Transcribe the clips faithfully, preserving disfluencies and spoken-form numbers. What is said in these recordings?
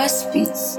اسپیت.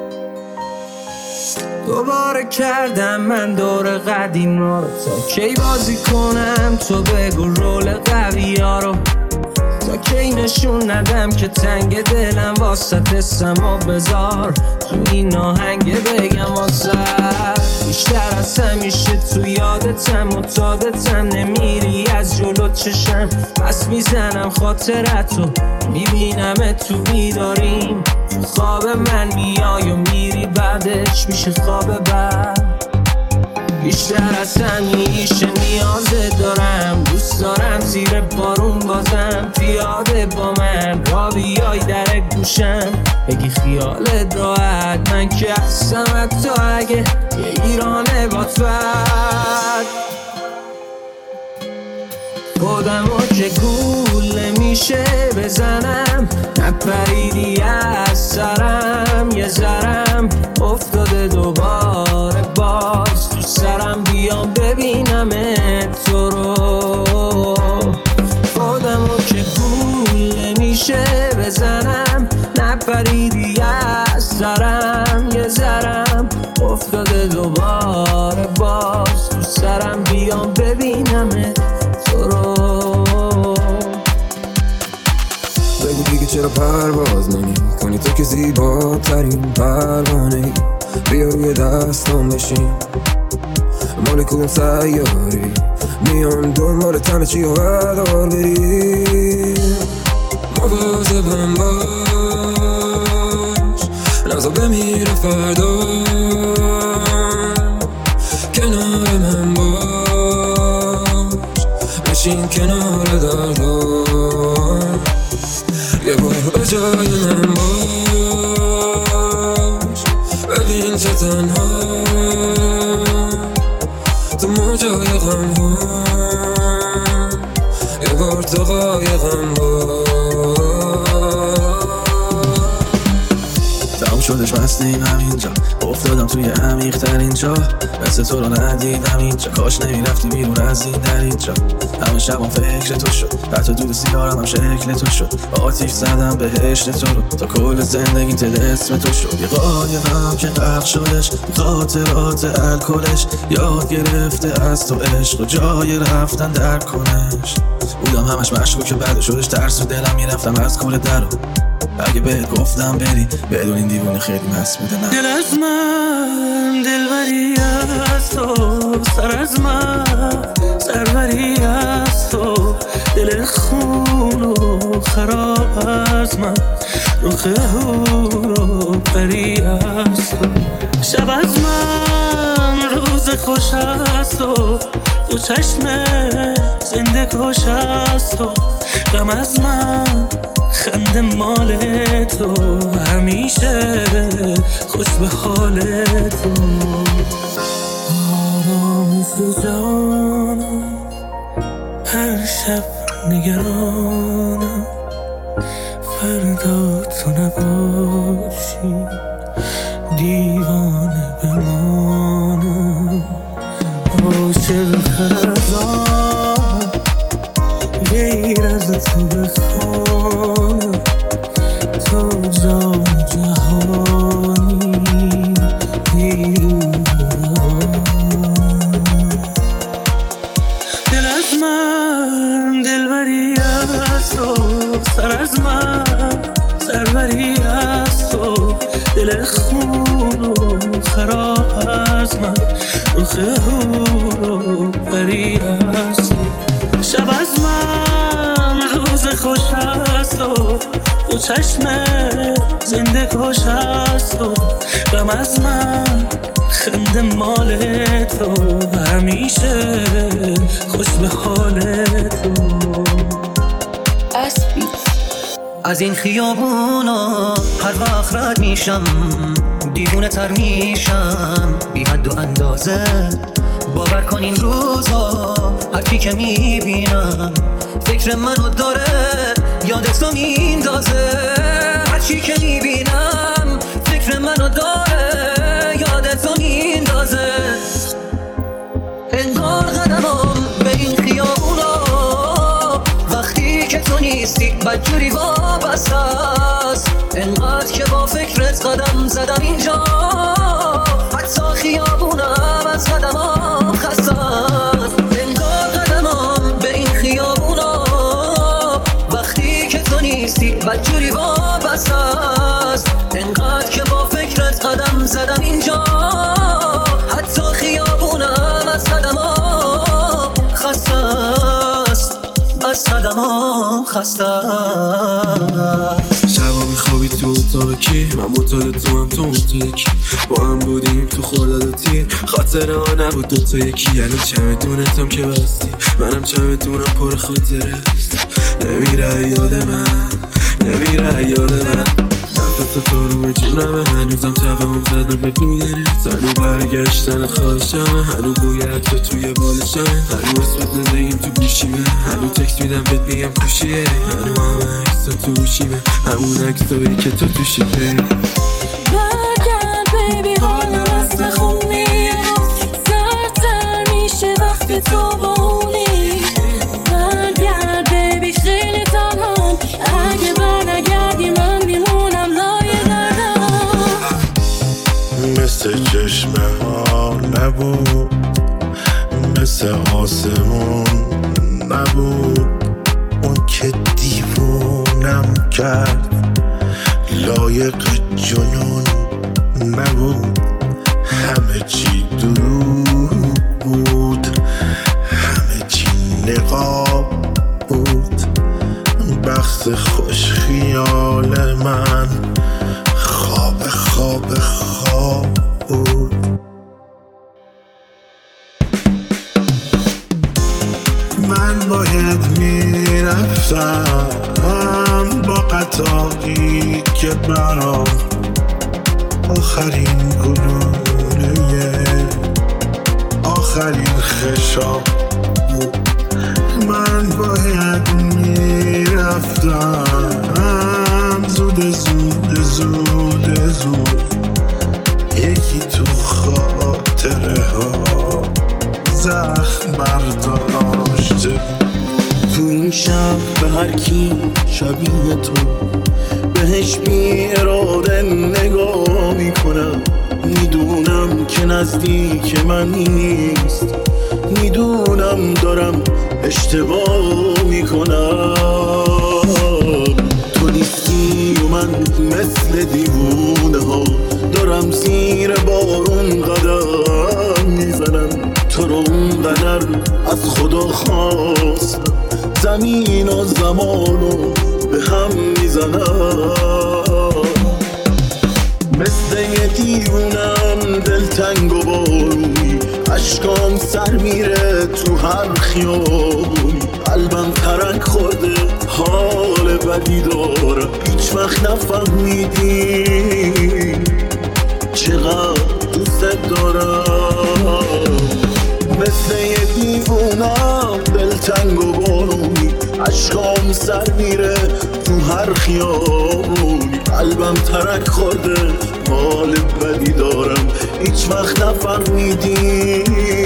دوباره کردم من دور قدیم رو، تا کی بازی کنم تو بگو رول قوی ها رو، تا کی نشون ندم که تنگ دلم واسه اسم و بذار تو این آهنگ بگم واسه بیشتر از همیشه تو یادتم متادتم، نمیری از جلو چشم پس میزنم خاطرتو، میبینم تو بیداریم تو خواب من میای و میری بعدش میشه خواب بعد. بیشتر از همیشه نیازه دارم، دوست دارم زیر بارون بازم پیاده با من را بیای در گوشم بگی خیالت راحت، من که هستم حتی اگه یه ایرانه با تو خودمو که گول نمیشه بزنم، نپریدی از سرم یه ذرم افتاده دوباره باز تو سرم، بیام ببینم تو رو. خودمو که گول نمیشه بزنم، نپریدی از سرم یه ذرم افتاده دوباره باز تو سرم، بیام ببینم تو رو. بگو دیگه چرا پرواز نمی کنی تو که زیباترین پروانه ای، بیا روی دستم بشین مال کدوم سیاری میان دنبال تنه چی و هدار بریم، مواظبم باش نزا بمیره فردا، کنار من باش بشین کنار دردان، یه بار به جای من باش ببین چه تنها تو موجای غم ها، یه بار تو قایقم باش. تمام شدش بستیم همینجا، افتادم توی عمیق ترین جا، مثل تو رو ندیدم اینجا، کاش نمیرفتی بیرون از این در اینجا، همه شبم فکر تو شد، حتی دود سیگارم هم شکل تو شد، آتیش زدم بهشت تو رو تا کل زندگی تل اسم تو شد، یه قایقم که غرق شدش خاطرات الکلش، یاد گرفته از تو عشق و جای رفتن در کنش، بودم همش مشکوک بعد شدش ترس و دلم میرفتم از کل درو، اگه بهت گفتم بری بدون این دیوونه خیلی مست بوده. نه دل از من دلبری از تو، سر از من سروری از تو، دل خون و خراب از من روخ هور و پری از تو، شب از من روز خوش از تو، تو چشم زنده کش از تو، غم از من خنده مال تو، همیشه خوش به حال تو. آرام تو جانم هر شب نگرانم، فردا تو نباشی دیوانه بمانم، عاشق خرزانم غیر از تو بخوانم، تو جان جهانی بیرون دل از من دلبری از تو، سر از من سروری از تو، دل خون و خراب از من روخ هور و پری از تو، شب از من روز خوش از تو، تو چشم زنده کش از تو، غم از من خنده مال تو، همیشه خوش به حال تو. اسپیت. از این خیابونا هر وقت رد میشم دیوونه تر میشم بی حد و اندازه، باور کن این روزا هر کی که میبینم فکر منو داره یادتو میندازه، هر چی که میبینم فکر منو داره یادتو میندازه، انگار قدمم به این خیابونا وقتی که تو نیستی بدجوری وابسته است، انقدر که با فکرت قدم زدم اینجا، حتی خیابونم از قدمام خسته است. انگار قدمام به این خیابونا وقتی که تو نیستی بدجوری وابسته است. انقدر که با فکرت قدم زدم اینجا، حتی خیابونم از قدمام خسته است، از قدمام خسته است. شبا میخوابی تو اتاق کی؟ من معتاد تو هم تو معتاد کی؟ با هم بودیم تو خورداد تیر، خاطره ها نبود دوتا یکی. یعنی چمدونتم که بستی، منم چمدونم پر خاطره است. نمیره یاد من، نمیره یاد من. نفت تو رو به جونمه، هنوزم تفهم زدم به بویره. هنو برگشتن خواهشمه، هنو بوید تو توی بالشمه. هنو اسمت نزدیم تو گوشیمه، هنو تکس میدم بهت میگم کوشیه. هنو همه عکسا تو گوشیمه، همون عکسایی که تو توشی پی. برگرد بیبی حالم از نخون میاد، سردتر میشه وقتی تو با اونی. برگرد بیبی خیلی تنهام، اگه برنگردی من میمونم لای دردم. مثل چشمه ها نبود، مثل آسمون نبود، اون که دیوونم کرد لایق جنون نبود. همه چی دروغ بود، همه چی نقاب بود. بخت خوش خیال من خواب خواب خواب بود. من باید میرفتم با قطاری که برام آخرین گلوله آخرین خشاب بود. من باید میرفتم زود زود زود زود، یکی تو خاطره ها زخم برداشته. تو این شب به هر کی شبیه تو بهش بی اراده نگاه میکنم. میدونم که نزدیک من نیست، میدونم دارم اشتباه میکنم. تو نیستی و من مثل دیوونه ها دارم زیر بارون قدم میزنم. تو رو اونقدر از خدا خواست، زمین و زمانو به هم میزنم. مثل یه دیوونم دلتنگ و بارونی، اشکام سر میره تو هر خیابونی. قلبم ترک خورده حال بدی دارم، هیچ وقت نفهمیدی چقدر دوست دارم. مثل یه دیوونم دلتنگ و بارونی، اشکام سر میره تو هر خیابونی. قلبم ترک خورده حال بدی دارم، هیچ وقت نفهمیدی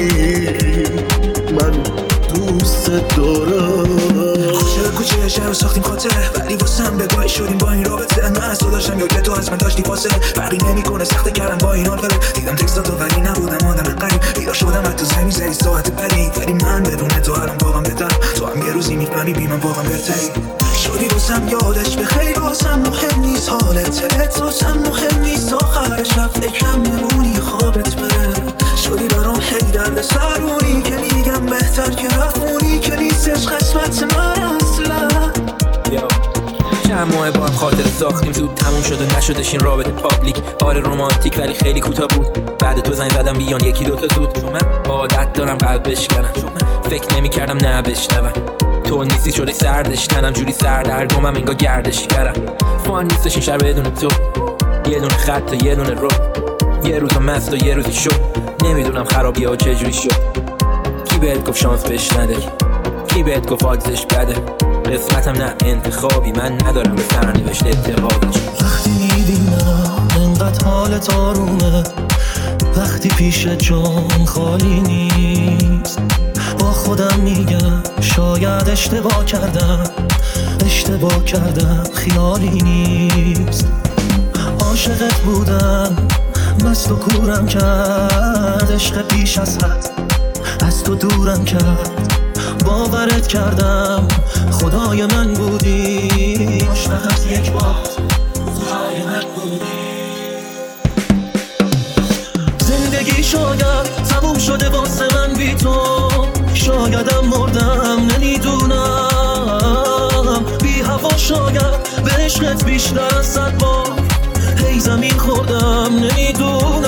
من دوست دارم. کوچه کوچه شهر ساختیم خاطره، ولی واسم بگاهی شدیم با این رابطه. من از تو داشتم یا که تو از من داشتی فاصله، فرقی نمیکنه سخته کردم با این حال فره. دیدم تکستاتو ولی نبودم آدم قریب، بیدار شدم از تو زنگ میزنی ساعت پرید. ولی من بدون تو الان واقعا بهتر، تو هم یه روزی میفهمی بی من واقعا بهتری. شدی واسم یادش بخیر، واسم مهم نیست حالت، واسم مهم نیست آخر شب فکرم میمونی خوابت بره. شدی برام هی درد سرونی که میگم بهتر که رفونی، که نیستش قسمت من اصلا. چند ماه با هم خاطر ساختیم، زود تموم شد و نشدش این رابطه پابلیک. آره رومانتیک ولی خیلی کوتاه بود. بعد تو زنگ زدم بیان یکی دوتا زود، چون من عادت دارم قلب بشکنم، چون من فکر نمی کردم نه بشنوم. تو نیستی شده سردش تنم جوری سردرگمم انگار گردش کردم. فان نیستش این شهر بدون تو، یه دونه خط و یه دونه رو، یه روز مست و یه روزی شد. نمیدونم خرابی ها چجوری شد. کی بهت گفت شانس بهش نده، کی بهت گفت آگزش بده. قسمتم نه انتخابی، من ندارم به سرنوشت اعتقادی. وقتی میبینم انقدر حالت آرومه، وقتی پیش جان خالی نیست، با خودم میگم شاید اشتباه کردم، اشتباه کردم خیالی نیست. عاشقت بودم مست و کورم کرد، عشق بیش از حد از تو دورم کرد. باورت کردم خدای من بودی، فقط یک بار خدای من بودی. زندگی شاید تموم شده واسه من بی تو، شایدم مردم نمیدونم. بی هوا شاید به عشقت بیشتر از صد بار هی زمین خوردم نمیدونم.